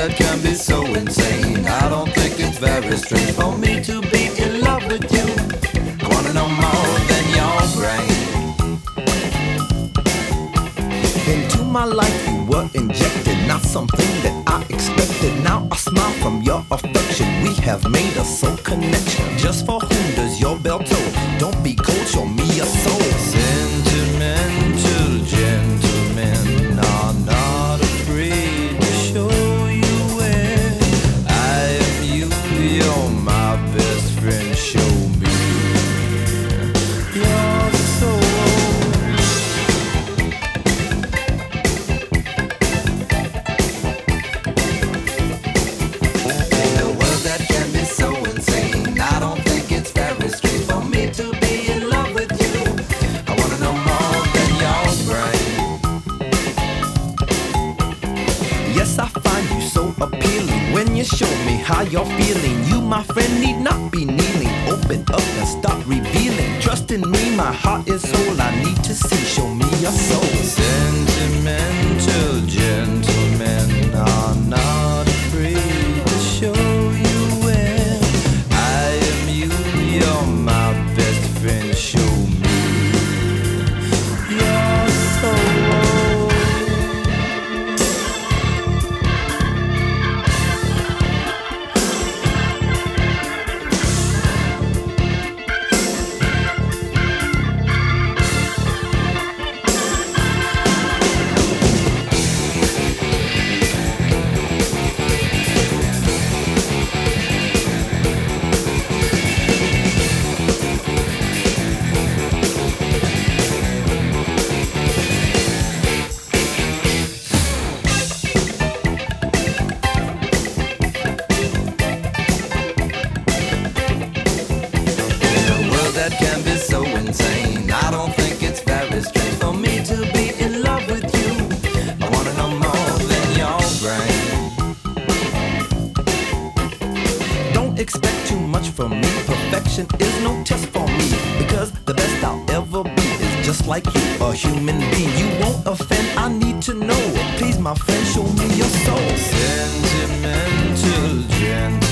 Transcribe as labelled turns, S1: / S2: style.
S1: that can be so insane. I don't think it's very strange for me to be in love with you. I wanna know more than your brain.
S2: Into my life you were injected, not something that I expected. Now I smile from your affection. We have made a soul connection. Just for whom does your bell toll? Don't be cold, show me your soul.
S1: Sentimental gentlemen are not afraid to show you where I am you. You're my best friend. Show me your soul. In a world that can be so insane, I don't think it's very strange for me to be in love with you. I wanna know more than your brain.
S2: Yes, I find you so appealing when you show me how you're feeling. You, my friend, need not be kneeling. Open up and start revealing. Trust in me, my heart is whole. I need to see, show me your soul.
S1: Sentimental gentlemen are not afraid to show you where I am you. You're my best friend. Show me your soul. That can be so insane. I don't think it's very strange for me to be in love with you. I wanna know more than your brain.
S2: Don't expect too much from me. Perfection is no test for me, because the best I'll ever be is just like you, a human being. You won't offend, I need to know. Please, my friend, show me your soul.
S1: Sentimental, gentle